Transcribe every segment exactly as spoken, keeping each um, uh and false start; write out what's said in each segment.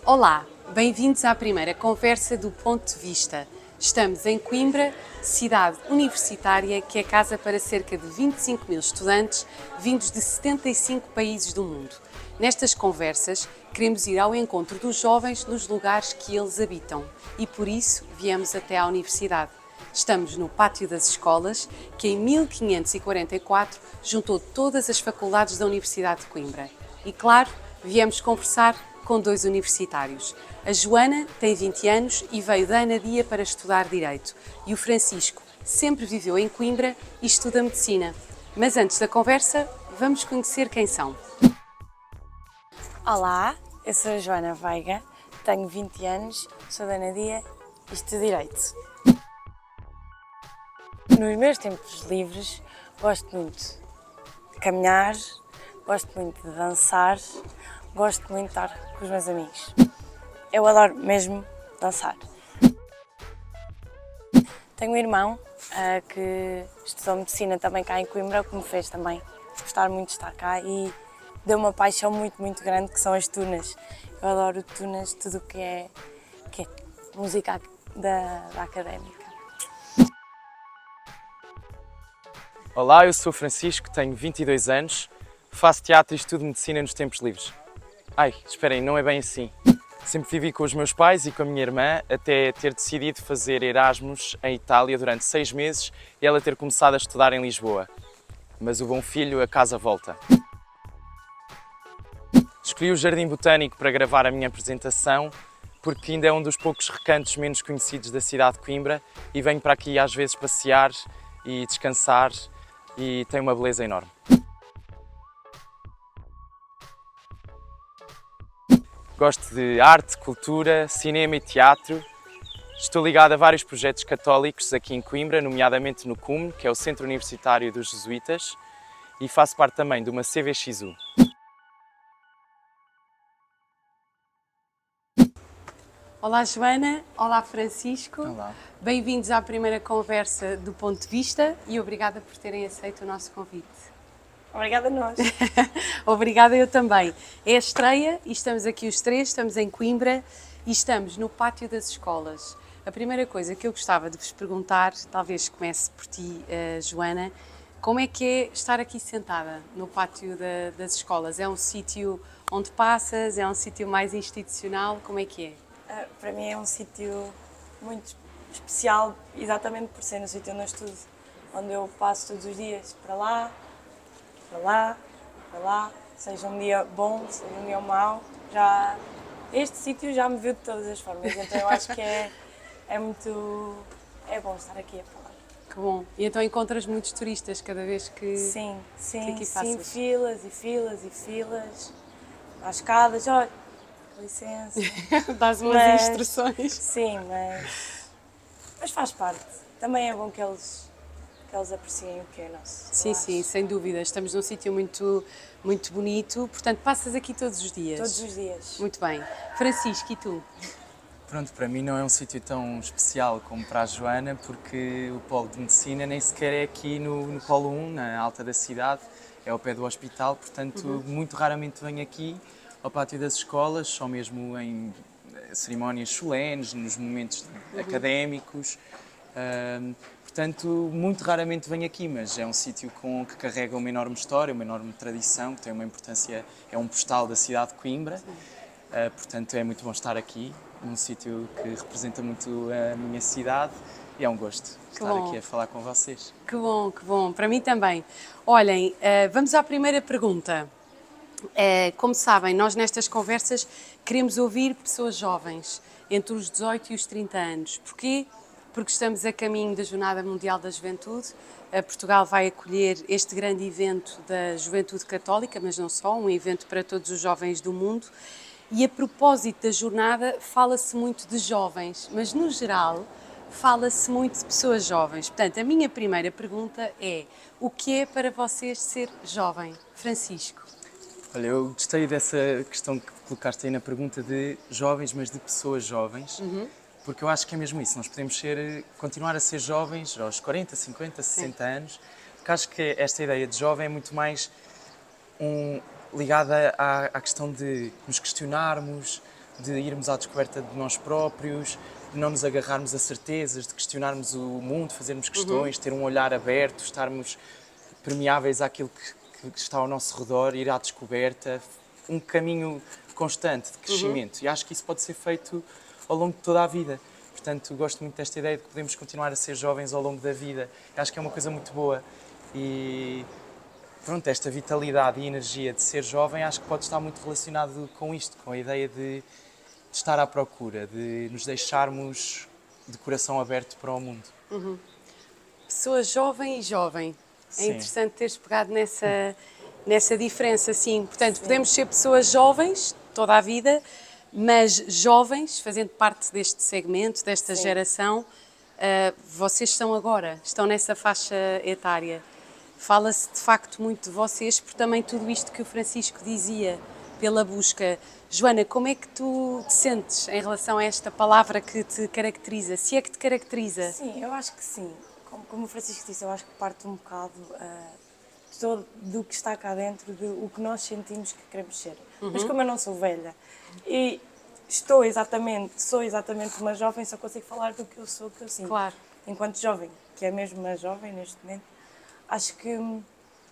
Olá, bem-vindos à primeira conversa do Ponto de Vista. Estamos em Coimbra, cidade universitária que é casa para cerca de vinte e cinco mil estudantes vindos de setenta e cinco países do mundo. Nestas conversas, queremos ir ao encontro dos jovens nos lugares que eles habitam e, por isso, viemos até à universidade. Estamos no Pátio das Escolas, que em mil quinhentos e quarenta e quatro juntou todas as faculdades da Universidade de Coimbra. E, claro, viemos conversar com dois universitários. A Joana tem vinte anos e veio da Anadia para estudar Direito. E o Francisco sempre viveu em Coimbra e estuda Medicina. Mas antes da conversa, vamos conhecer quem são. Olá, eu sou a Joana Veiga, tenho vinte anos, sou da Anadia e estudo Direito. Nos meus tempos livres, gosto muito de caminhar, gosto muito de dançar, gosto muito de estar com os meus amigos. Eu adoro mesmo dançar. Tenho um irmão uh, que estudou Medicina também cá em Coimbra, o que me fez também gostar muito de estar cá e deu uma paixão muito, muito grande, que são as tunas. Eu adoro tunas, tudo o que é, que é música da, da académica. Olá, eu sou o Francisco, tenho vinte e dois anos, faço teatro e estudo Medicina nos tempos livres. Ai, esperem, não é bem assim. Sempre vivi com os meus pais e com a minha irmã até ter decidido fazer Erasmus em Itália durante seis meses e ela ter começado a estudar em Lisboa. Mas o bom filho a casa volta. Escolhi o Jardim Botânico para gravar a minha apresentação porque ainda é um dos poucos recantos menos conhecidos da cidade de Coimbra e venho para aqui às vezes passear e descansar e tem uma beleza enorme. Gosto de arte, cultura, cinema e teatro. Estou ligado a vários projetos católicos aqui em Coimbra, nomeadamente no C U M, que é o Centro Universitário dos Jesuítas, e faço parte também de uma C V X U. Olá Joana, olá Francisco. Olá. Bem-vindos à primeira conversa do Ponto de Vista e obrigada por terem aceito o nosso convite. Obrigada a nós. Obrigada eu também. É a estreia e estamos aqui os três, estamos em Coimbra e estamos no Pátio das Escolas. A primeira coisa que eu gostava de vos perguntar, talvez comece por ti, uh, Joana, como é que é estar aqui sentada no Pátio da, das Escolas? É um sítio onde passas? É um sítio mais institucional? Como é que é? Uh, para mim é um sítio muito especial, exatamente por ser no sítio onde eu estudo, onde eu passo todos os dias para lá, para lá, para lá, seja um dia bom, seja um dia mau, já, este sítio já me viu de todas as formas, então eu acho que é, é muito, é bom estar aqui a falar. Que bom. E então encontras muitos turistas cada vez que, sim, sim, que aqui sim, passas? filas e filas e filas, às escadas, olha, com licença. Dás umas Mas, instruções. Sim, mas, mas faz parte. Também é bom que eles, que eles apreciem o que é nosso. Sim, sim, sem dúvida. Estamos num sítio muito, muito bonito, portanto passas aqui todos os dias? Todos os dias. Muito bem. Francisco, e tu? Pronto, para mim não é um sítio tão especial como para a Joana, porque o Polo de Medicina nem sequer é aqui no, no Polo um, na alta da cidade, é ao pé do hospital, portanto uhum. muito raramente venho aqui ao Pátio das Escolas, só mesmo em cerimónias solenes, nos momentos uhum. académicos. Uh, portanto, muito raramente venho aqui, mas é um sítio com, que carrega uma enorme história, uma enorme tradição, que tem uma importância, é um postal da cidade de Coimbra. Uh, portanto, é muito bom estar aqui, num sítio que representa muito a minha cidade e é um gosto que estar bom. aqui a falar com vocês. Que bom, que bom. Para mim também. Olhem, uh, vamos à primeira pergunta. Uh, como sabem, nós nestas conversas queremos ouvir pessoas jovens, entre os dezoito e os trinta anos. Porquê? Porque estamos a caminho da Jornada Mundial da Juventude. Uh, Portugal vai acolher este grande evento da Juventude Católica, mas não só, um evento para todos os jovens do mundo. E a propósito da jornada, fala-se muito de jovens, mas no geral fala-se muito de pessoas jovens. Portanto, a minha primeira pergunta é: o que é para vocês ser jovem? Francisco. Olha, eu gostei dessa questão que colocaste aí na pergunta de jovens, mas de pessoas jovens, uhum. porque eu acho que é mesmo isso, nós podemos ser, continuar a ser jovens aos quarenta, cinquenta, sessenta Sim. anos, porque acho que esta ideia de jovem é muito mais um, ligada à, à questão de nos questionarmos, de irmos à descoberta de nós próprios, de não nos agarrarmos a certezas, de questionarmos o mundo, fazermos questões, ter um olhar aberto, estarmos permeáveis àquilo que, que está ao nosso redor, ir à descoberta, um caminho constante de crescimento. E acho que isso pode ser feito ao longo de toda a vida. Portanto, gosto muito desta ideia de que podemos continuar a ser jovens ao longo da vida. Acho que é uma coisa muito boa. E pronto, esta vitalidade e energia de ser jovem acho que pode estar muito relacionado com isto, com a ideia de, de estar à procura, de nos deixarmos de coração aberto para o mundo. Uhum. Pessoa jovem e jovem. Sim. É interessante teres pegado nessa, nessa diferença, sim. Portanto, Sim. podemos ser pessoas jovens toda a vida, mas jovens, fazendo parte deste segmento, desta Sim. geração, uh, vocês estão agora, estão nessa faixa etária. Fala-se de facto muito de vocês, por também tudo isto que o Francisco dizia, pela busca. Joana, como é que tu te sentes em relação a esta palavra que te caracteriza? Se é que te caracteriza? Sim, eu acho que sim. Como, como o Francisco disse, eu acho que parte um bocado uh, de todo do que está cá dentro, de o que nós sentimos que queremos ser. Uhum. Mas como eu não sou velha e estou exatamente, sou exatamente uma jovem, só consigo falar do que eu sou, do que eu sinto. Claro. Enquanto jovem, que é mesmo uma jovem neste momento, acho que hum,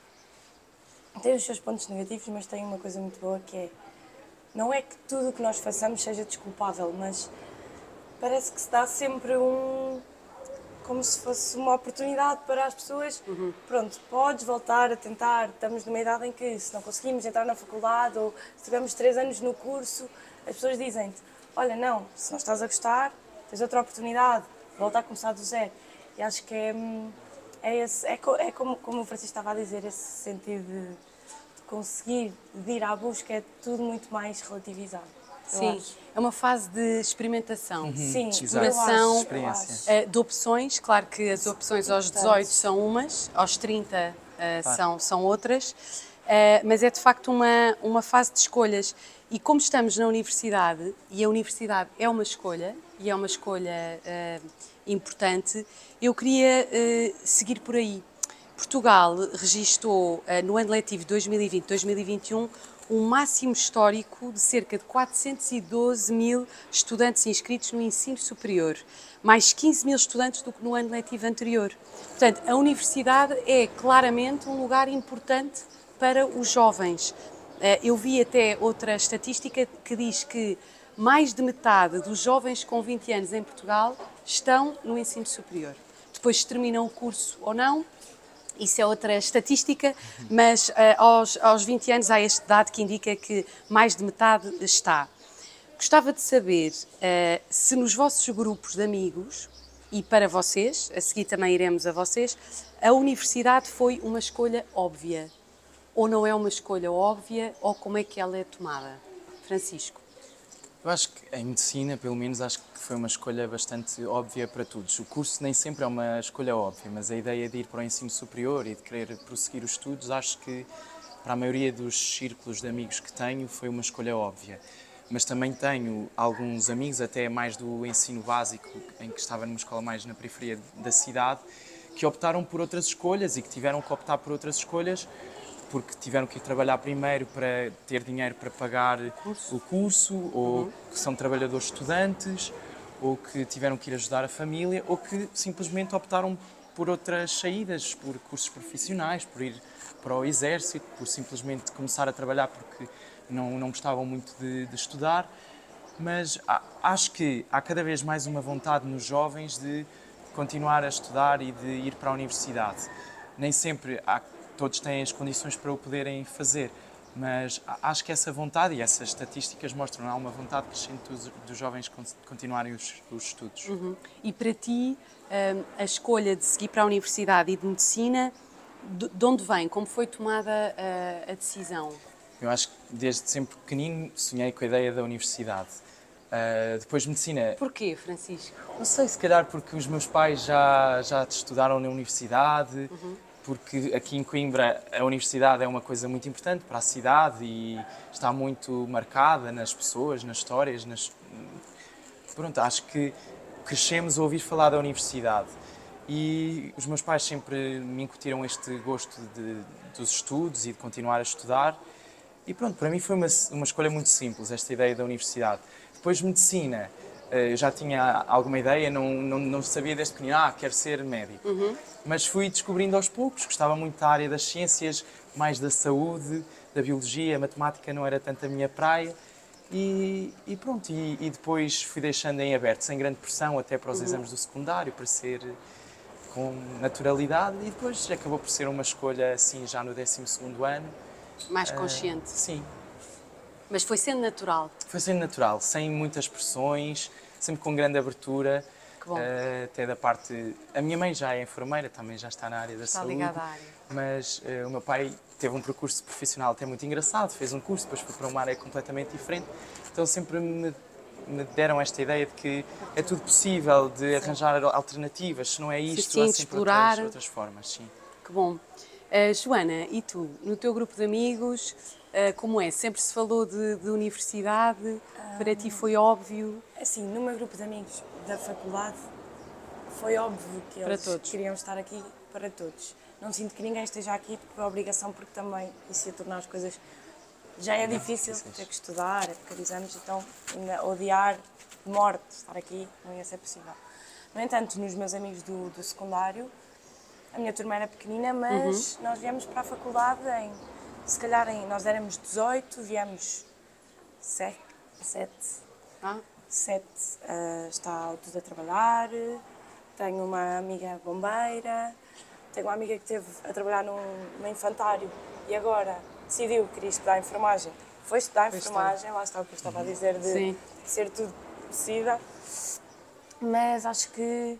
tem os seus pontos negativos, mas tem uma coisa muito boa que é, não é que tudo o que nós façamos seja desculpável, mas parece que se dá sempre um, como se fosse uma oportunidade para as pessoas, uhum. Pronto, podes voltar a tentar, estamos numa idade em que se não conseguimos entrar na faculdade ou se tivermos três anos no curso, as pessoas dizem-te, olha não, se não estás a gostar, tens outra oportunidade, volta a começar do zero. E acho que é... Hum, É, esse, é, co, é como, como o Francisco estava a dizer, esse sentido de, de conseguir, de ir à busca, é tudo muito mais relativizado. Sim, é uma fase de experimentação, uhum. Sim, exploração experiência. de opções. Claro que as opções aos dezoito são umas, aos trinta uh, claro. são, são outras, uh, mas é de facto uma, uma fase de escolhas. E como estamos na universidade, e a universidade é uma escolha, e é uma escolha uh, importante, eu queria uh, seguir por aí. Portugal registou uh, no ano letivo dois mil e vinte, dois mil e vinte e um um máximo histórico de cerca de quatrocentos e doze mil estudantes inscritos no ensino superior, mais quinze mil estudantes do que no ano letivo anterior. Portanto, a universidade é claramente um lugar importante para os jovens. Uh, eu vi até outra estatística que diz que mais de metade dos jovens com vinte anos em Portugal estão no ensino superior. Depois se terminam o curso ou não, isso é outra estatística, mas uh, aos, aos vinte anos há este dado que indica que mais de metade está. Gostava de saber uh, se nos vossos grupos de amigos, e para vocês, a seguir também iremos a vocês, a universidade foi uma escolha óbvia, ou não é uma escolha óbvia, ou como é que ela é tomada? Francisco. Eu acho que em medicina, pelo menos, acho que foi uma escolha bastante óbvia para todos. O curso nem sempre é uma escolha óbvia, mas a ideia de ir para o ensino superior e de querer prosseguir os estudos, acho que para a maioria dos círculos de amigos que tenho foi uma escolha óbvia. Mas também tenho alguns amigos, até mais do ensino básico, em que estava numa escola mais na periferia da cidade, que optaram por outras escolhas e que tiveram que optar por outras escolhas porque tiveram que ir trabalhar primeiro para ter dinheiro para pagar curso. o curso, ou uhum. que são trabalhadores estudantes, ou que tiveram que ir ajudar a família, ou que simplesmente optaram por outras saídas, por cursos profissionais, por ir para o exército, por simplesmente começar a trabalhar porque não, não gostavam muito de, de estudar. Mas há, acho que há cada vez mais uma vontade nos jovens de continuar a estudar e de ir para a universidade. Nem sempre há todos têm as condições para o poderem fazer, mas acho que essa vontade, e essas estatísticas mostram, há uma vontade crescente dos, dos jovens continuarem os, os estudos. Uhum. E para ti, a escolha de seguir para a universidade e de medicina, de onde vem? Como foi tomada a, a decisão? Eu acho que desde sempre pequenino sonhei com a ideia da universidade. Uh, depois medicina... Porquê, Francisco? Não sei, se calhar porque os meus pais já, já estudaram na universidade, uhum. porque aqui em Coimbra a universidade é uma coisa muito importante para a cidade e está muito marcada nas pessoas, nas histórias, nas... Pronto, acho que crescemos a ouvir falar da universidade e os meus pais sempre me incutiram este gosto de, dos estudos e de continuar a estudar e pronto, para mim foi uma, uma escolha muito simples, esta ideia da universidade. Depois medicina, eu já tinha alguma ideia, não, não, não sabia desde pequenino, ah, quero ser médico. Uhum. Mas fui descobrindo aos poucos, gostava muito da área das ciências, mais da saúde, da biologia, a matemática não era tanto a minha praia. E, e pronto, e, e depois fui deixando em aberto, sem grande pressão, até para os uhum. exames do secundário, para ser com naturalidade, e depois acabou por ser uma escolha assim já no décimo segundo ano. Mais consciente? Uh, sim. Mas foi sendo natural? Foi sendo natural, sem muitas pressões, sempre com grande abertura. Que bom. Uh, até da parte... A minha mãe já é enfermeira, também já está na área da está saúde. Está ligada à área. Mas uh, o meu pai teve um percurso profissional até muito engraçado, fez um curso, depois foi para uma área completamente diferente. Então sempre me, me deram esta ideia de que é tudo possível, de sim. arranjar alternativas, se não é isto, sim, há sempre explorar. Outras, outras formas. Sim. Que bom. Uh, Joana, e tu, no teu grupo de amigos, uh, como é? Sempre se falou de, de universidade? Um, para ti foi óbvio? Assim, no meu grupo de amigos da faculdade, foi óbvio que eles queriam estar aqui para todos. Não sinto que ninguém esteja aqui por obrigação, porque também isso ia tornar as coisas... Já é difícil ter que estudar, época de exames, então ainda odiar de morte estar aqui não ia ser possível. No entanto, nos meus amigos do, do secundário, a minha turma era pequenina, mas uhum. nós viemos para a faculdade em, se calhar, em, nós éramos dezoito, viemos sete, sete, ah. sete uh, está tudo a trabalhar, tenho uma amiga bombeira, tenho uma amiga que esteve a trabalhar num, num infantário e agora decidiu que queria estudar enfermagem. Foi estudar enfermagem, lá está o que eu estava a dizer, de Sim. ser tudo possível, mas acho que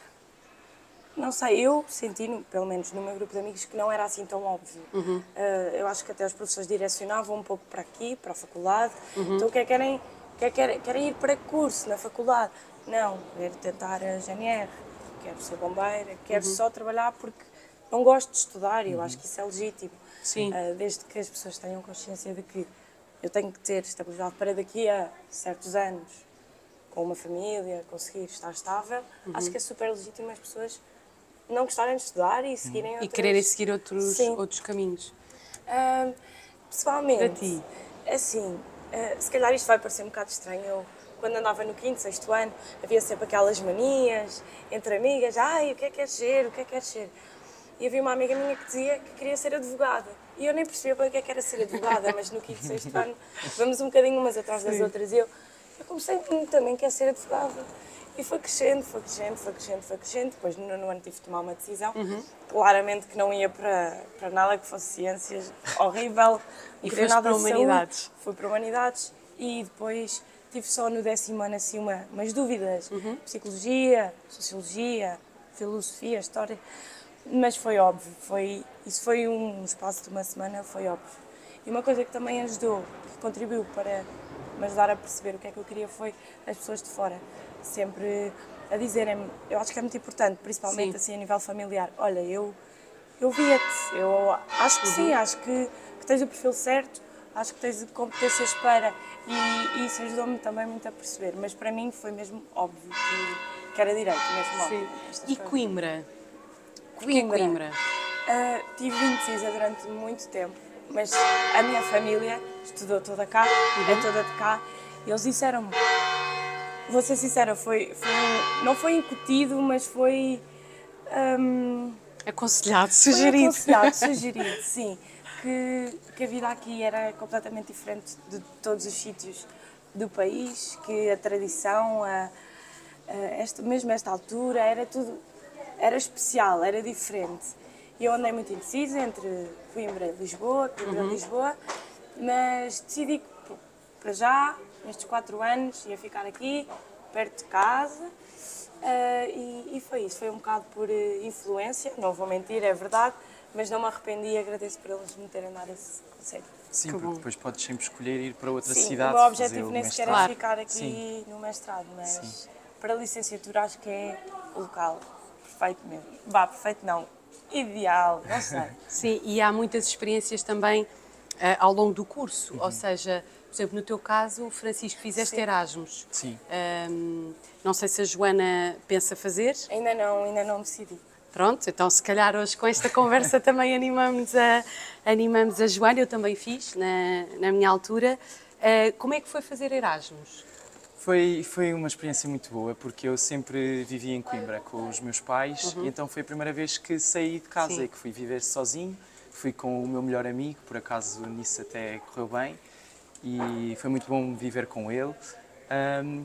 não sei, eu senti, pelo menos no meu grupo de amigos, que não era assim tão óbvio. Uhum. Uh, eu acho que até os professores direcionavam um pouco para aqui, para a faculdade. Uhum. Então, o que é que querem? Que querem, querem ir para curso na faculdade? Não, quero tentar a G N R, quero ser bombeira, quero uhum. só trabalhar porque não gosto de estudar e eu uhum. acho que isso é legítimo. Sim. Uh, desde que as pessoas tenham consciência de que eu tenho que ter estabilidade para daqui a certos anos, com uma família, conseguir estar estável, uhum. acho que é super legítimo as pessoas não gostarem de estudar e seguirem outras... E quererem seguir outros, outros caminhos. Uh, pessoalmente, para ti? Assim, uh, se calhar isto vai parecer um bocado estranho. Eu, quando andava no quinto, sexto ano, havia sempre aquelas manias entre amigas. Ai, o que é que queres ser? O que é que queres ser? E havia uma amiga minha que dizia que queria ser advogada. E eu nem percebia para o que é que era ser advogada, mas no quinto, sexto ano, vamos um bocadinho umas atrás das Sim. outras. E eu, eu comecei, também quero ser advogada. E foi crescendo, foi crescendo, foi crescendo, foi crescendo. Depois, no nono ano, tive de tomar uma decisão. Uhum. Claramente que não ia para, para nada que fosse ciências. Horrível. E foi para humanidades. Fui para humanidades. E depois tive só no décimo ano assim, uma, umas dúvidas. Uhum. Psicologia, sociologia, filosofia, história. Mas foi óbvio. Foi, isso foi um espaço de uma semana, foi óbvio. E uma coisa que também ajudou, que contribuiu para me ajudar a perceber o que é que eu queria, foi as pessoas de fora. Sempre a dizerem-me, eu acho que é muito importante, principalmente sim. assim a nível familiar, olha, eu, eu via-te, eu acho que uhum. sim, acho que, que tens o perfil certo, acho que tens competências para, e, e isso ajudou-me também muito a perceber, mas para mim foi mesmo óbvio que, que era direito, mesmo óbvio. E Coimbra? Coimbra? Coimbra? Uh, tive indecisa durante muito tempo, mas a minha família estudou toda cá, uhum. é toda de cá, e eles disseram-me, vou ser sincera, foi, foi, não foi incutido, mas foi... Um, aconselhado, sugerido. Foi aconselhado, sugerido, sim. Que, que a vida aqui era completamente diferente de todos os sítios do país, que a tradição, a, a esta, mesmo esta altura, era tudo... Era especial, era diferente. E eu andei muito indecisa entre Coimbra e Lisboa, Coimbra uhum. e Lisboa, mas decidi que, para já, nestes quatro anos, ia ficar aqui, perto de casa, uh, e, e foi isso. Foi um bocado por uh, influência, não vou mentir, é verdade, mas não me arrependi e agradeço por eles me terem dado esse conselho. Sim, que porque bom. Depois podes sempre escolher ir para outra Sim, cidade. O meu objetivo nem sequer mestrado. é ficar aqui Sim. no mestrado, mas Sim. para a licenciatura acho que é o local perfeito mesmo. Vá, perfeito não, ideal, não sei. Sim, e há muitas experiências também uh, ao longo do curso, uhum. ou seja, por exemplo, no teu caso, Francisco, fizeste Sim. Erasmus. Sim. Um, não sei se a Joana pensa fazer. Ainda não, ainda não decidi. Pronto, então se calhar hoje com esta conversa também animamos a, animamos a Joana, eu também fiz na, na minha altura. Uh, como é que foi fazer Erasmus? Foi, foi uma experiência muito boa, porque eu sempre vivi em Coimbra com os meus pais, Uhum. e então foi a primeira vez que saí de casa Sim. e que fui viver sozinho. Fui com o meu melhor amigo, por acaso nisso até correu bem, e foi muito bom viver com ele. Um,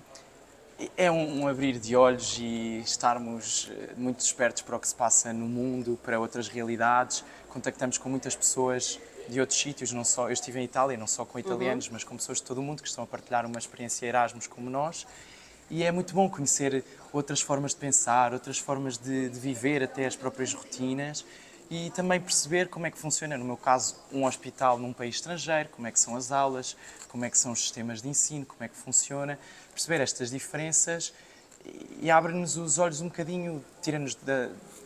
é um, um abrir de olhos e estarmos muito despertos para o que se passa no mundo, para outras realidades. Contactamos com muitas pessoas de outros sítios, não só, eu estive em Itália, não só com italianos, uhum. mas com pessoas de todo o mundo que estão a partilhar uma experiência Erasmus como nós. E é muito bom conhecer outras formas de pensar, outras formas de, de viver, até as próprias rotinas, e também perceber como é que funciona, no meu caso, um hospital num país estrangeiro, como é que são as aulas, como é que são os sistemas de ensino, como é que funciona, perceber estas diferenças e abre-nos os olhos um bocadinho, tira-nos da,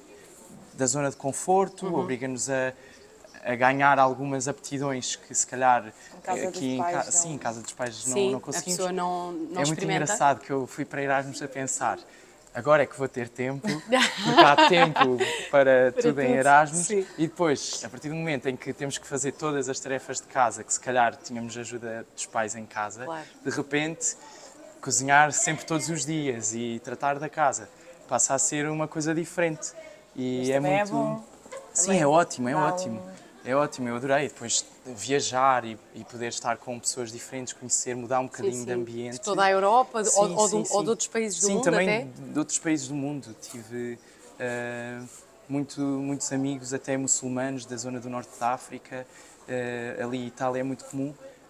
da zona de conforto, uhum. obriga-nos a a ganhar algumas aptidões que se calhar em casa aqui em, pais, ca... sim, em casa dos pais sim, não, não conseguimos. A pessoa não, não é muito experimenta. engraçado que eu fui para Erasmus a pensar, agora é que vou ter tempo, porque há tempo para, para tudo, tudo em Erasmus, sim. E depois, a partir do momento em que temos que fazer todas as tarefas de casa, que se calhar tínhamos ajuda dos pais em casa, claro. De repente cozinhar sempre todos os dias e tratar da casa passa a ser uma coisa diferente. E Mas é também muito. É bom. Sim, também é ótimo, é um... ótimo. É ótimo, eu adorei. Depois viajar e, e poder estar com pessoas diferentes, conhecer, mudar um bocadinho sim, sim. de ambiente. De toda a Europa sim, ou, ou, sim, do, sim. ou de outros países do sim, mundo também até? de outros países do mundo. Tive uh, muito, muitos amigos, até muçulmanos, da zona do norte da África. Uh, ali em Itália é muito comum.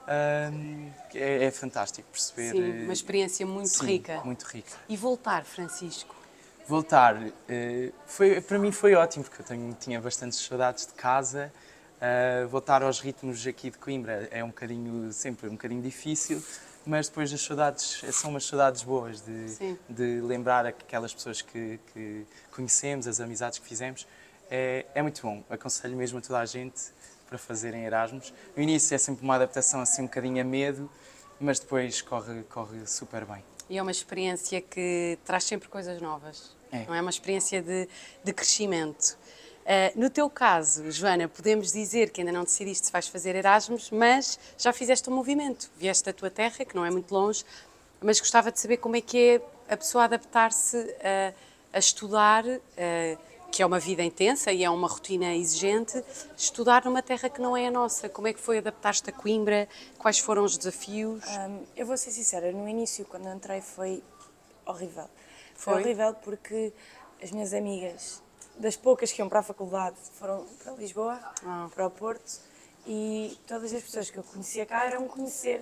Uh, é, é fantástico perceber. Sim, uma experiência muito sim, rica. muito rica. E voltar, Francisco? Voltar, uh, foi, para mim foi ótimo, porque eu tenho, tinha bastantes saudades de casa. Uh, voltar aos ritmos aqui de Coimbra é um bocadinho, sempre um bocadinho difícil, mas depois as saudades, são umas saudades boas de, de lembrar aquelas pessoas que, que conhecemos, as amizades que fizemos. É, é muito bom, aconselho mesmo a toda a gente para fazerem Erasmus. No início é sempre uma adaptação assim um bocadinho a medo, mas depois corre, corre super bem. E é uma experiência que traz sempre coisas novas, é. Não é uma experiência de, de crescimento. Uh, no teu caso, Joana, podemos dizer que ainda não decidiste se vais fazer Erasmus, mas já fizeste um movimento. Vieste da tua terra, que não é muito longe, mas gostava de saber como é que é a pessoa adaptar-se a, a estudar, uh, que é uma vida intensa e é uma rotina exigente, estudar numa terra que não é a nossa. Como é que foi adaptar-te a Coimbra? Quais foram os desafios? Um, eu vou ser sincera, no início, quando entrei, foi horrível. Foi, foi horrível porque as minhas amigas, das poucas que iam para a faculdade, foram para Lisboa, ah. para o Porto, e todas as pessoas que eu conhecia cá eram conhecer.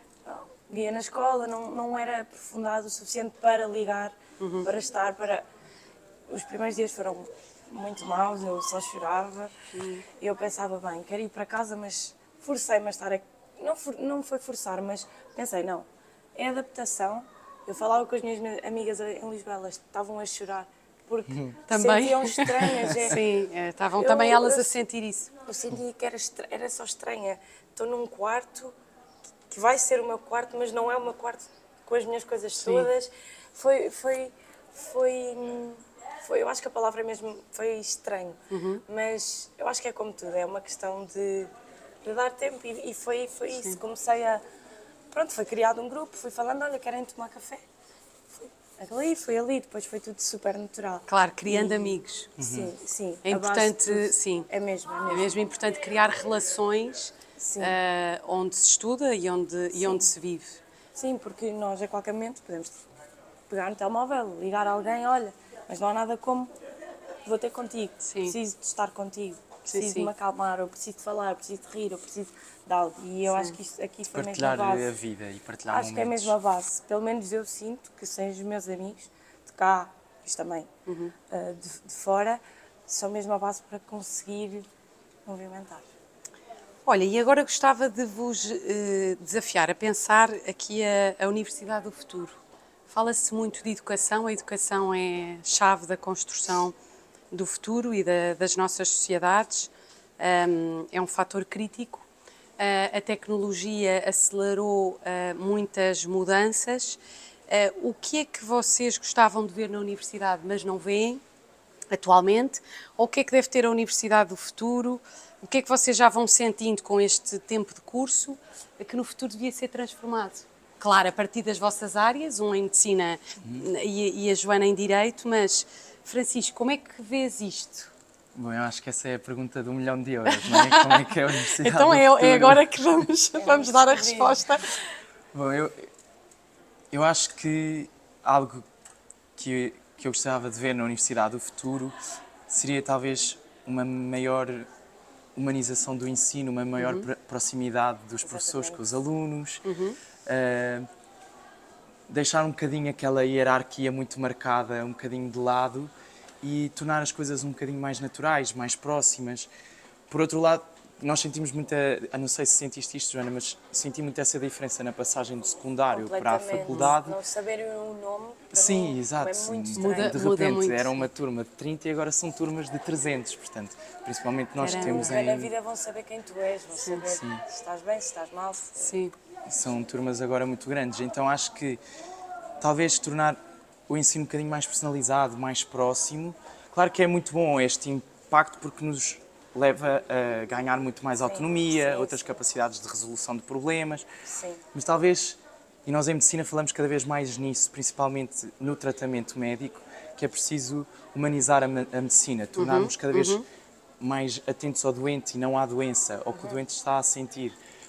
Via na escola, não, não era aprofundado o suficiente para ligar, uhum. para estar, para... Os primeiros dias foram muito maus, eu só chorava, uhum. e eu pensava, bem, quero ir para casa, mas forcei-me a estar aqui. Não, for, não foi forçar, mas pensei, não, é adaptação. Eu falava com as minhas amigas em Lisboa, elas estavam a chorar, porque também? sentiam estranhas. É. Sim, estavam é, também elas eu, a sentir isso. Eu senti que era, era só estranha. Estou num quarto que vai ser o meu quarto, mas não é o meu quarto com as minhas coisas Sim. todas. Foi, foi, foi, foi, eu acho que a palavra mesmo foi estranho, uhum. mas eu acho que é como tudo, é uma questão de, de dar tempo e, e foi, foi isso. Comecei a, pronto, foi criado um grupo, fui falando, olha, querem tomar café? Ali, foi ali, depois foi tudo super natural. Claro, criando e, amigos. Uhum. Sim, sim. É importante, sim. É mesmo, é mesmo. É mesmo importante criar relações uh, onde se estuda e onde, e onde se vive. Sim, porque nós a qualquer momento podemos pegar no telemóvel, ligar a alguém, olha, mas não há nada como, vou ter contigo, sim. preciso de estar contigo, preciso sim, sim. de me acalmar, ou preciso de falar, preciso de rir, ou preciso de algo. E eu sim. acho que isto aqui foi mesmo a base. Partilhar a vida e partilhar Acho momentos. que é mesmo a base. Pelo menos eu sinto que sem os meus amigos, de cá, isto também, uhum. uh, de, de fora, são mesmo a base para conseguir movimentar. Olha, e agora gostava de vos uh, desafiar a pensar aqui a, a Universidade do Futuro. Fala-se muito de educação, a educação é chave da construção do futuro e da, das nossas sociedades, um, é um fator crítico. Uh, a tecnologia acelerou uh, muitas mudanças. Uh, o que é que vocês gostavam de ver na universidade, mas não veem atualmente? Ou o que é que deve ter a Universidade do Futuro? O que é que vocês já vão sentindo com este tempo de curso que no futuro devia ser transformado? claro, a partir das vossas áreas, um em Medicina uhum. e, e a Joana em Direito, mas, Francisco, como é que vês isto? Bom, eu acho que essa é a pergunta de um milhão de euros, não é? Como é que é a Universidade Então do é, futuro? é agora que vamos, vamos dar a resposta. Bom, eu, eu acho que algo que, que eu gostava de ver na Universidade do futuro seria talvez uma maior humanização do ensino, uma maior uhum. proximidade dos Exatamente. professores com os alunos, uhum. uh, deixar um bocadinho aquela hierarquia muito marcada, um bocadinho de lado e tornar as coisas um bocadinho mais naturais, mais próximas. Por outro lado, nós sentimos muita, eu não sei se sentiste isto, Joana, mas senti muito essa diferença na passagem do secundário para a faculdade. Não saberem o nome, para Sim, mim, exato. é muito estranho. Muda, de muda repente muito, era sim. uma turma de trinta e agora são turmas de trezentos, portanto, principalmente nós Caramba. temos Nunca em... na vida vão saber quem tu és, vão Sim. saber Sim. se estás bem, se estás mal. Sim. São turmas agora muito grandes, então acho que talvez tornar o ensino um bocadinho mais personalizado, mais próximo. Claro que é muito bom este impacto porque nos leva a ganhar muito mais autonomia, sim, sim, outras sim. capacidades de resolução de problemas. Sim. Mas talvez, e nós em medicina falamos cada vez mais nisso, principalmente no tratamento médico, que é preciso humanizar a, a medicina, tornarmos uhum, cada vez uhum. mais atentos ao doente e não à doença, ao que uhum. o doente está a sentir.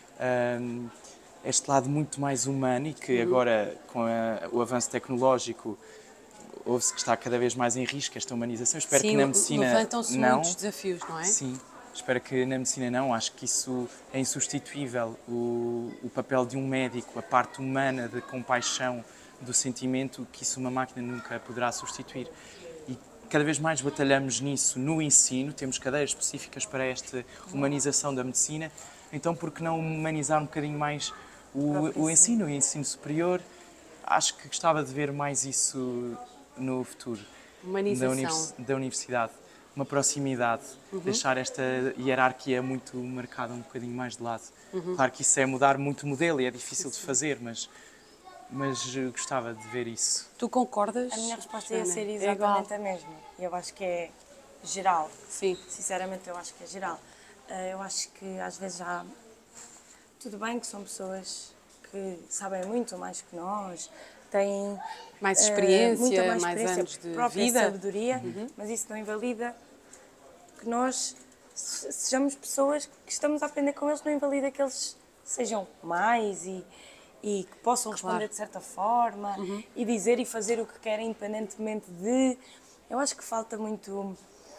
Um, este lado muito mais humano e que uhum. agora, com a, o avanço tecnológico, ouve-se que está cada vez mais em risco esta humanização. Espero Sim, que na medicina levantam-se não. muitos desafios, não é? Sim, espero que na medicina não. Acho que isso é insubstituível. O, o papel de um médico, a parte humana da compaixão, do sentimento, que isso uma máquina nunca poderá substituir. E cada vez mais batalhamos nisso no ensino, temos cadeiras específicas para esta humanização da medicina. Então, por que não humanizar um bocadinho mais o, o ensino, o ensino superior? Acho que gostava de ver mais isso no futuro da, univers, da universidade, uma proximidade, uhum. deixar esta hierarquia muito marcada um bocadinho mais de lado. Uhum. Claro que isso é mudar muito o modelo e é difícil de fazer, mas, mas gostava de ver isso. Tu concordas? A minha resposta ia ser exatamente é a mesma. Eu acho que é geral. Sim. Sinceramente, eu acho que é geral. Eu acho que às vezes há... Tudo bem que são pessoas que sabem muito mais que nós, têm mais experiência, uh, muita mais, mais experiência, anos de própria vida, sabedoria, uhum. mas isso não invalida que nós sejamos pessoas que estamos a aprender com eles, não invalida que eles sejam mais e, e que possam responder claro. de certa forma uhum. e dizer e fazer o que querem independentemente de... Eu acho que falta muito...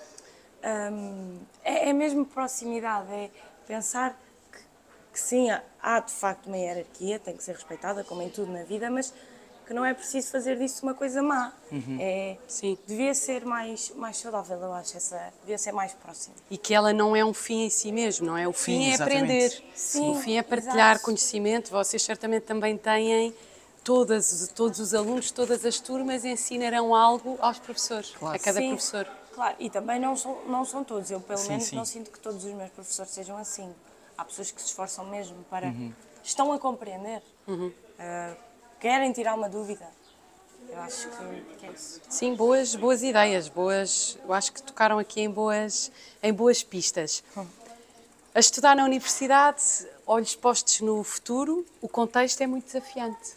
Um, é, é mesmo proximidade, é pensar que, que sim, há, há de facto uma hierarquia, tem que ser respeitada, como em tudo na vida, mas que não é preciso fazer disso uma coisa má. Uhum. É, sim. Devia ser mais, mais saudável, eu acho, essa, devia ser mais próxima. E que ela não é um fim em si mesmo, não é? O fim sim, é aprender, sim, o fim é partilhar exato. conhecimento. Vocês certamente também têm, todas, todos os alunos, todas as turmas ensinarão algo aos professores, claro. a cada sim. professor. Claro, e também não são, não são todos, eu pelo sim, menos sim. não sinto que todos os meus professores sejam assim. Há pessoas que se esforçam mesmo para... Uhum. Estão a compreender, uhum. uh, querem tirar uma dúvida. Eu acho que, que é isso. Sim, boas, boas ideias, boas, eu acho que tocaram aqui em boas, em boas pistas. Hum. A estudar na universidade, olhos postos no futuro, o contexto é muito desafiante.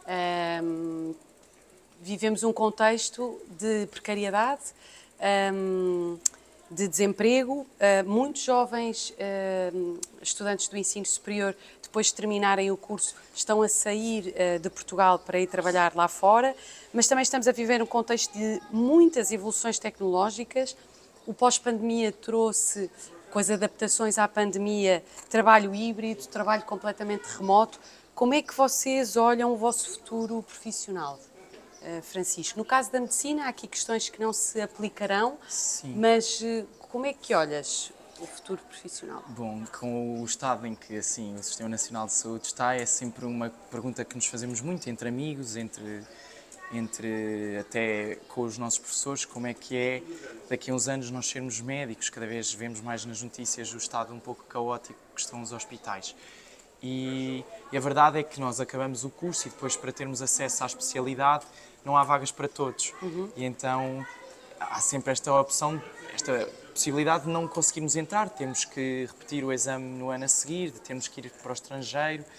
Um, vivemos um contexto de precariedade, um, de desemprego. Uh, muitos jovens uh, estudantes do ensino superior, depois de terminarem o curso, estão a sair uh, de Portugal para ir trabalhar lá fora, mas também estamos a viver um contexto de muitas evoluções tecnológicas. O pós-pandemia trouxe, com as adaptações à pandemia, trabalho híbrido, trabalho completamente remoto. Como é que vocês olham o vosso futuro profissional? Uh, Francisco, no caso da medicina, há aqui questões que não se aplicarão, Sim. mas uh, como é que olhas o futuro profissional? Bom, com o estado em que assim, o Sistema Nacional de Saúde está, é sempre uma pergunta que nos fazemos muito entre amigos, entre, entre até com os nossos professores, como é que é daqui a uns anos nós sermos médicos. Cada vez vemos mais nas notícias o estado um pouco caótico que estão os hospitais. E, e a verdade é que nós acabamos o curso e depois, para termos acesso à especialidade, não há vagas para todos. Uhum. E então há sempre esta opção, esta possibilidade de não conseguirmos entrar. Temos que repetir o exame no ano a seguir, temos que ir para o estrangeiro.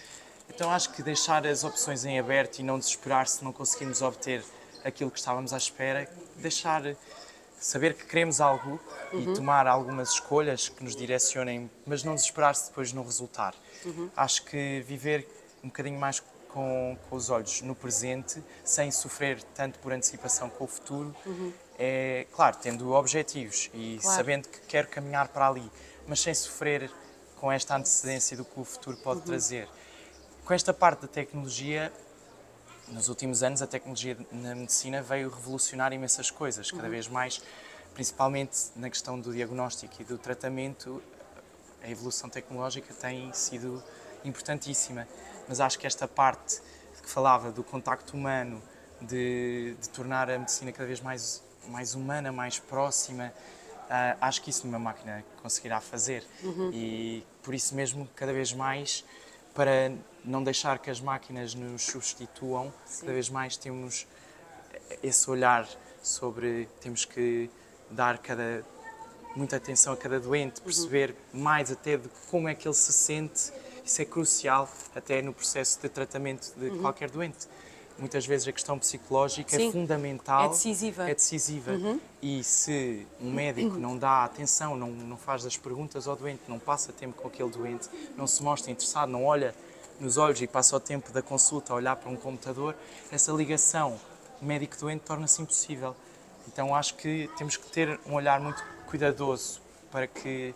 Então acho que deixar as opções em aberto e não desesperar se não conseguimos obter aquilo que estávamos à espera, deixar, saber que queremos algo uhum. e tomar algumas escolhas que nos direcionem, mas não desesperar-se depois no resultar. Uhum. Acho que viver um bocadinho mais com, com os olhos no presente, sem sofrer tanto por antecipação com o futuro, uhum. é, claro, tendo objetivos e claro. Sabendo que quero caminhar para ali, mas sem sofrer com esta antecedência do que o futuro pode uhum. trazer. Com esta parte da tecnologia, nos últimos anos a tecnologia na medicina veio revolucionar imensas coisas, cada uhum. vez mais, principalmente na questão do diagnóstico e do tratamento, a evolução tecnológica tem sido importantíssima, mas acho que esta parte que falava do contacto humano, de, de tornar a medicina cada vez mais, mais humana, mais próxima, uh, acho que isso uma máquina conseguirá fazer uhum. e por isso mesmo cada vez mais, para não deixar que as máquinas nos substituam, Sim. cada vez mais temos esse olhar sobre, temos que dar cada, muita atenção a cada doente, perceber uhum. mais até de como é que ele se sente, isso é crucial até no processo de tratamento de uhum. qualquer doente. Muitas vezes a questão psicológica Sim. é fundamental. É decisiva. É decisiva. Uhum. E se um médico não dá atenção, não, não faz as perguntas ao doente, não passa tempo com aquele doente, não se mostra interessado, não olha nos olhos e passa o tempo da consulta a olhar para um computador, essa ligação médico-doente torna-se impossível. Então acho que temos que ter um olhar muito cuidadoso para que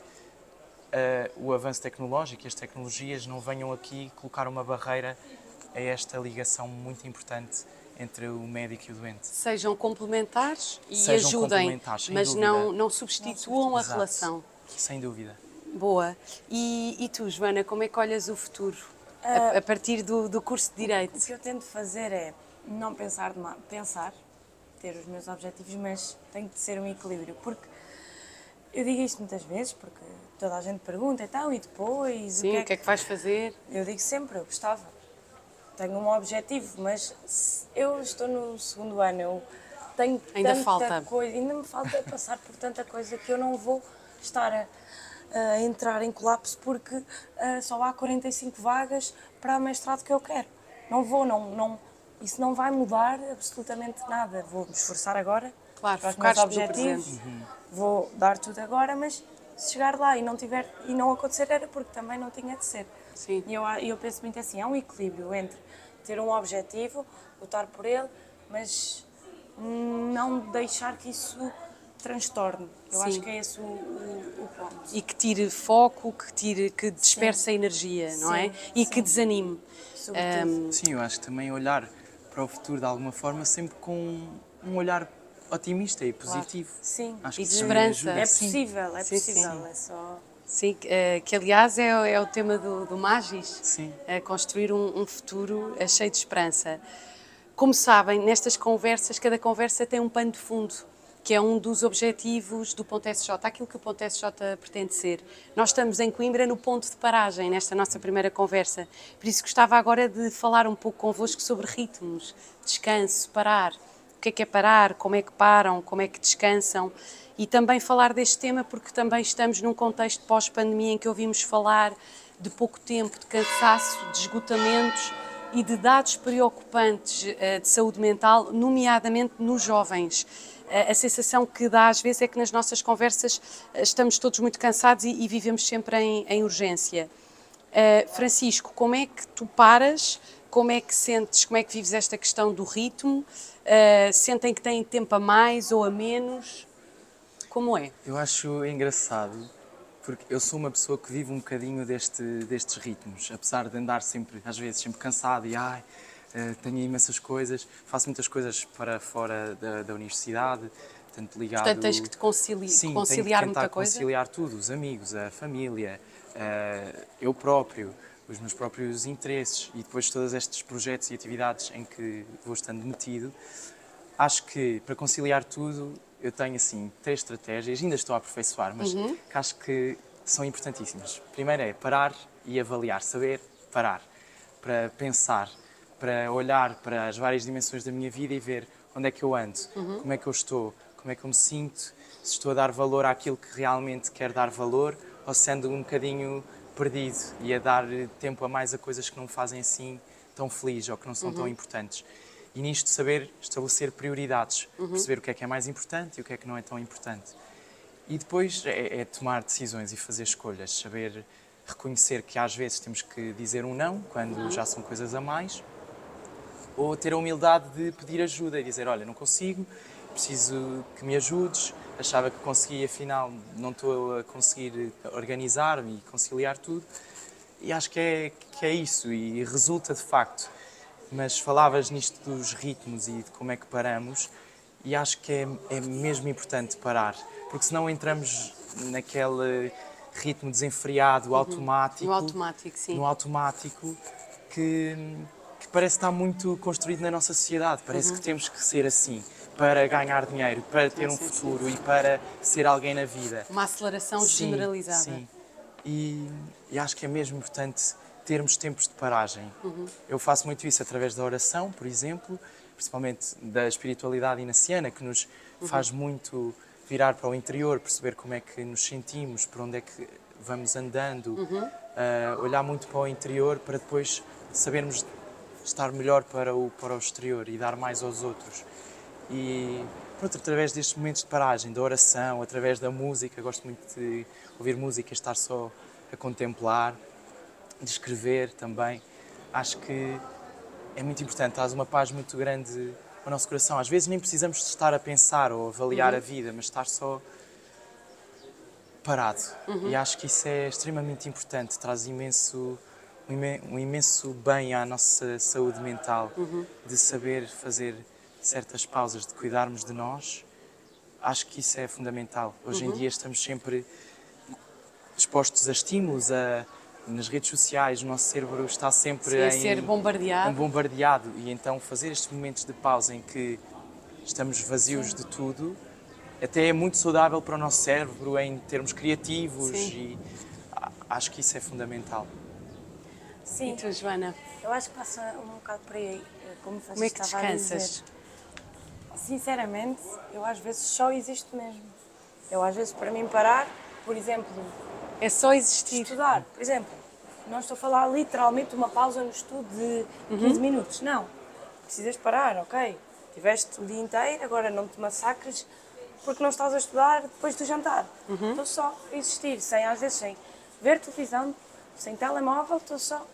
uh, o avanço tecnológico e as tecnologias não venham aqui colocar uma barreira a esta ligação muito importante entre o médico e o doente. Sejam complementares e Sejam ajudem, complementares, sem mas dúvida. não, não substituam não a Exato. relação. Sem dúvida. Boa. E, e tu, Joana, como é que olhas o futuro uh, a, a partir do, do curso de Direito? O que eu tento fazer é não pensar demais, pensar, ter os meus objetivos, mas tem que ser um equilíbrio, porque eu digo isto muitas vezes, porque toda a gente pergunta, então, e depois? Sim, o que é que, é que vais fazer? Eu digo sempre, eu gostava. Tenho um objetivo, mas eu estou no segundo ano, eu tenho ainda tanta falta. coisa, ainda me falta passar por tanta coisa que eu não vou estar a, a entrar em colapso porque uh, só há quarenta e cinco vagas para o mestrado que eu quero. Não vou, não, não, isso não vai mudar absolutamente nada. Vou me esforçar agora claro, para os meus objetivos, uhum. vou dar tudo agora, mas se chegar lá e não, tiver, e não acontecer era porque também não tinha de ser. Sim. E eu, eu penso muito assim, há um equilíbrio entre ter um objetivo, lutar por ele, mas não deixar que isso transtorne. Eu Sim. acho que é esse o, o, o ponto. E que tire foco, que, tire, que disperse Sim. a energia, não Sim. é? E Sim. que desanime. Um... Sim, eu acho que também olhar para o futuro de alguma forma sempre com um olhar otimista e positivo. Claro. Sim, acho e de esperança. É possível, é sim, possível, sim. é só... Sim, que aliás é, é o tema do, do Magis, Sim. É construir um, um futuro cheio de esperança. Como sabem, nestas conversas, cada conversa tem um pano de fundo, que é um dos objetivos do Ponto S J, aquilo que o Ponto S J pretende ser. Nós estamos em Coimbra no ponto de paragem, nesta nossa primeira conversa, por isso gostava agora de falar um pouco convosco sobre ritmos, descanso, parar. O que é que é parar, como é que param, como é que descansam, e também falar deste tema porque também estamos num contexto pós-pandemia em que ouvimos falar de pouco tempo, de cansaço, de esgotamentos e de dados preocupantes de saúde mental, nomeadamente nos jovens. A sensação que dá às vezes é que nas nossas conversas estamos todos muito cansados e, e vivemos sempre em, em urgência. Uh, Francisco, como é que tu paras? Como é que sentes, como é que vives esta questão do ritmo? Uh, sentem que têm tempo a mais ou a menos? Como é? Eu acho engraçado, porque eu sou uma pessoa que vive um bocadinho deste, destes ritmos, apesar de andar sempre, às vezes, sempre cansado e ai, uh, tenho imensas coisas, faço muitas coisas para fora da, da universidade, tanto ligado... Portanto, tens que te concili Sim, conciliar tenho que muita coisa? conciliar tudo, os amigos, a família, uh, eu próprio, os meus próprios interesses e depois todos estes projetos e atividades em que vou estando metido. Acho que para conciliar tudo eu tenho assim três estratégias, ainda estou a aperfeiçoar, mas uhum. que acho que são importantíssimas. Primeiro é parar e avaliar, saber parar, para pensar, para olhar para as várias dimensões da minha vida e ver onde é que eu ando, uhum. como é que eu estou, como é que eu me sinto, se estou a dar valor àquilo que realmente quero dar valor ou se ando um bocadinho perdido e a dar tempo a mais a coisas que não me fazem assim tão feliz ou que não são Uhum. tão importantes. E nisto saber estabelecer prioridades, Uhum. perceber o que é que é mais importante e o que é que não é tão importante. E depois é, é tomar decisões e fazer escolhas, saber reconhecer que às vezes temos que dizer um não, quando Uhum. já são coisas a mais, ou ter a humildade de pedir ajuda e dizer, olha, não consigo, preciso que me ajudes, achava que conseguia, afinal não estou a conseguir organizar-me e conciliar tudo. E acho que é, que é isso, e resulta de facto. Mas falavas nisto dos ritmos e de como é que paramos, e acho que é, é mesmo importante parar, porque senão entramos naquele ritmo desenfreado, automático, No automático, sim. no automático que, que parece estar muito construído na nossa sociedade. Parece que temos que ser assim para ganhar dinheiro, para ter Ah, um sim, futuro e para ser alguém na vida. Uma aceleração Sim, generalizada. sim. E, e acho que é mesmo importante termos tempos de paragem. Uhum. Eu faço muito isso através da oração, por exemplo, principalmente da espiritualidade inaciana, que nos Uhum. faz muito virar para o interior, perceber como é que nos sentimos, por onde é que vamos andando, Uhum. uh, olhar muito para o interior para depois sabermos estar melhor para o, para o exterior e dar mais aos outros. E pronto, através destes momentos de paragem, da oração, através da música, gosto muito de ouvir música, estar só a contemplar, de escrever também. Acho que é muito importante, traz uma paz muito grande ao nosso coração. Às vezes nem precisamos de estar a pensar ou avaliar Uhum. a vida, mas estar só parado. Uhum. E acho que isso é extremamente importante, traz imenso, um imen- um imenso bem à nossa saúde mental, Uhum. de saber fazer certas pausas, de cuidarmos de nós. Acho que isso é fundamental. Hoje em Uhum. dia estamos sempre expostos a estímulos, a, nas redes sociais, o nosso cérebro está sempre Sim, a em, ser bombardeado. em bombardeado, e então fazer estes momentos de pausa em que estamos vazios Sim. de tudo, até é muito saudável para o nosso cérebro em termos criativos. Sim. E a- acho que isso é fundamental. Sim, E tu, Joana, eu acho que passa um bocado por aí, como o como é Francisco que estava a dizer. descansas? Sinceramente, eu às vezes só existo mesmo. Eu às vezes, para mim parar, por exemplo, É só existir. estudar, por exemplo, não estou a falar literalmente uma pausa no estudo de Uhum. quinze minutos, não. Precisas parar, ok? Tiveste o dia inteiro, agora não te massacres porque não estás a estudar depois do jantar. Uhum. Estou só a existir, sem, às vezes sem ver televisão, sem telemóvel, estou só,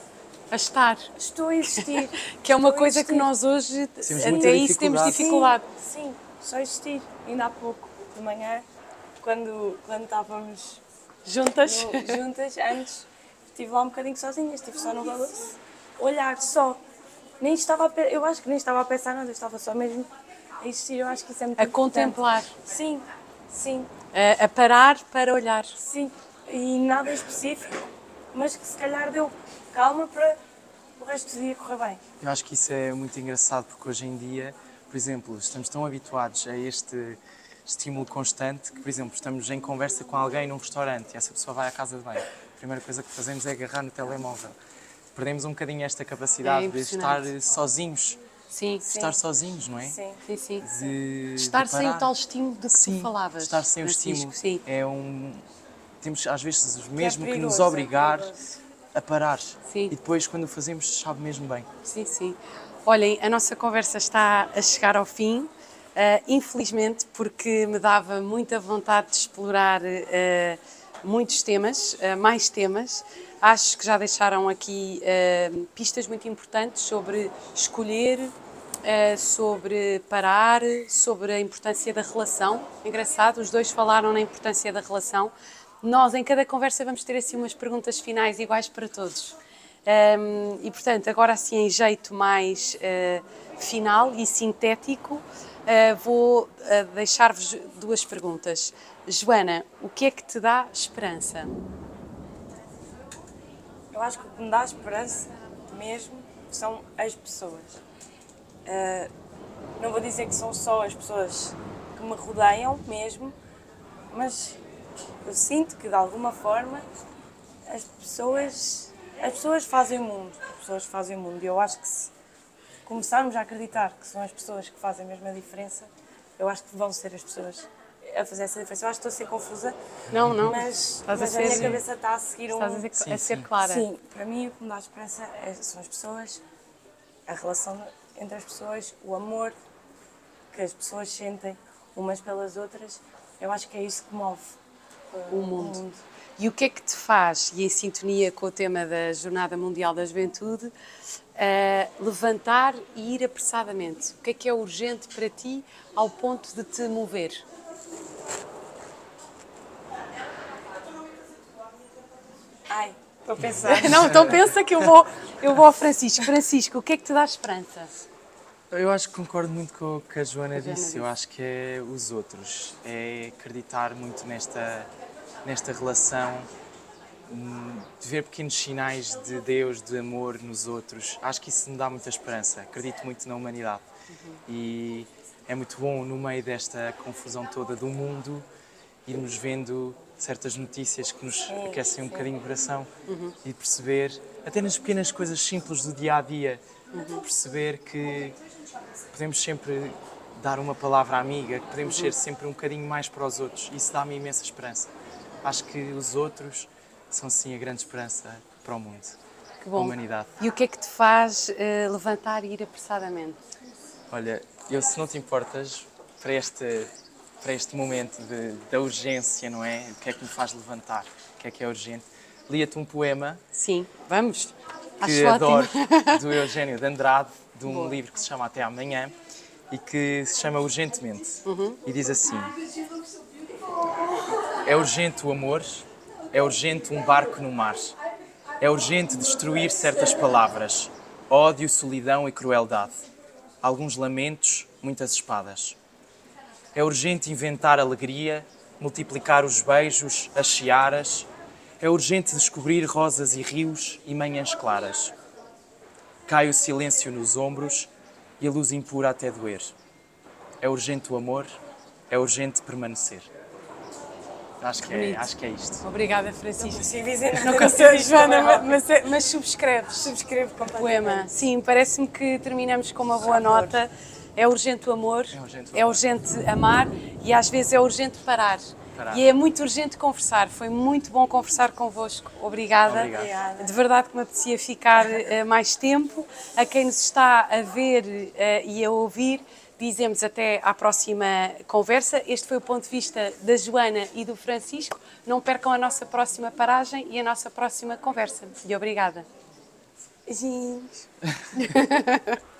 A estar. estou a existir. Que é uma Estou a coisa que existir. nós hoje, Temos até muita isso temos dificuldade. dificuldade. Sim, sim, só existir. Ainda há pouco, de manhã, quando, quando estávamos Juntas? no- juntas, antes, estive lá um bocadinho sozinha, estive só no balanço, olhar só. Nem estava a, pe- eu acho que nem estava a pensar nada, eu estava só mesmo a existir. Eu acho que isso é muito A importante. contemplar. Sim, sim, A, a parar para olhar. sim. E nada específico, mas que se calhar deu calma para o resto do dia correr bem. Eu acho que isso é muito engraçado, porque hoje em dia, por exemplo, estamos tão habituados a este estímulo constante que, por exemplo, estamos em conversa com alguém num restaurante e essa pessoa vai à casa de banho. A primeira coisa que fazemos é agarrar no telemóvel. Perdemos um bocadinho esta capacidade É de estar impressionante. sozinhos, Sim, de estar sozinhos, não é? Sim. sim, sim. De, De estar de sem o parar. tal estímulo de que Sim, tu falavas. estar sem o Francisco, estímulo. Sim. É um... Temos às vezes mesmo que nos perigoso, é obrigar perigoso. a parar. Sim. E depois, quando o fazemos, sabe mesmo bem. Sim, sim. Olhem, a nossa conversa está a chegar ao fim, eh, infelizmente, porque me dava muita vontade de explorar eh, muitos temas, eh, mais temas. Acho que já deixaram aqui eh, pistas muito importantes sobre escolher, eh, sobre parar, sobre a importância da relação. Engraçado, os dois falaram na importância da relação. Nós, em cada conversa, vamos ter assim umas perguntas finais iguais para todos. Um, e, portanto, agora assim em jeito mais uh, final e sintético, uh, vou uh, deixar-vos duas perguntas. Joana, o que é que te dá esperança? Eu acho que o que me dá esperança mesmo são as pessoas. Uh, não vou dizer que são só as pessoas que me rodeiam mesmo, mas eu sinto que de alguma forma as pessoas, as pessoas fazem o mundo. As pessoas fazem o mundo. E eu acho que se começarmos a acreditar que são as pessoas que fazem mesmo a diferença, eu acho que vão ser as pessoas. a fazer essa diferença. Eu acho que estou a ser confusa, Não, não. mas, Estás a mas a, ser- minha cabeça está a seguir um... Estás a, ser, Sim, a ser sim. clara. Sim, para mim o que me dá esperança é- são as pessoas, a relação entre as pessoas, o amor que as pessoas sentem umas pelas outras. Eu acho que é isso que move uh, O mundo. E o que é que te faz, e em sintonia com o tema da Jornada Mundial da Juventude, eh, levantar e ir apressadamente? O que é que é urgente para ti ao ponto de te mover? Ai, estou a pensar. Não, então pensa que eu vou, eu vou ao Francisco. Francisco, o que é que te dá esperança? Eu acho que concordo muito com o que a Joana Joana disse. disse. Eu acho que é os outros. É acreditar muito nesta, nesta relação, hum, de ver pequenos sinais de Deus, de amor nos outros. Acho que isso me dá muita esperança. Acredito muito na humanidade. E é muito bom, no meio desta confusão toda do mundo, irmos vendo certas notícias que nos aquecem um bocadinho o coração e perceber, até nas pequenas coisas simples do dia a dia, perceber que podemos sempre dar uma palavra amiga, que podemos ser sempre um bocadinho mais para os outros. Isso dá-me imensa esperança. Acho que os outros são sim a grande esperança para o mundo, Que a bom. humanidade. E o que é que te faz eh, levantar e ir apressadamente? Olha, eu se não te importas, para este, para este momento de, da urgência, não é? O que é que me faz levantar? O que é que é urgente? Lia-te um poema Sim, vamos. que Acho adoro, ótimo. do Eugênio de Andrade, de um Boa. livro que se chama Até Amanhã e que se chama Urgentemente. E diz assim: é urgente o amor, é urgente um barco no mar, é urgente destruir certas palavras, ódio, solidão e crueldade, alguns lamentos, muitas espadas. É urgente inventar alegria, multiplicar os beijos, as searas. É urgente descobrir rosas e rios e manhãs claras. Cai o silêncio nos ombros e a luz impura até doer. É urgente o amor, é urgente permanecer. Acho que é, Bonito. acho que é isto. Obrigada, Não Francisco. consigo dizer nada. Não consigo, Joana, mas, mas, mas subscreves. Subscrevo O completamente. poema. Sim, parece-me que terminamos com uma boa Adoro. nota. É urgente o amor, É urgente o é amor. urgente amar e às vezes é urgente parar. Parar. E é muito urgente conversar. Foi muito bom conversar convosco. Obrigada. Obrigado. Obrigada. De verdade que me apetecia ficar eh, mais tempo. A quem nos está a ver eh, e a ouvir, dizemos até à próxima conversa. Este foi o ponto de vista da Joana e do Francisco. Não percam a nossa próxima paragem e a nossa próxima conversa. E obrigada. Beijinhos.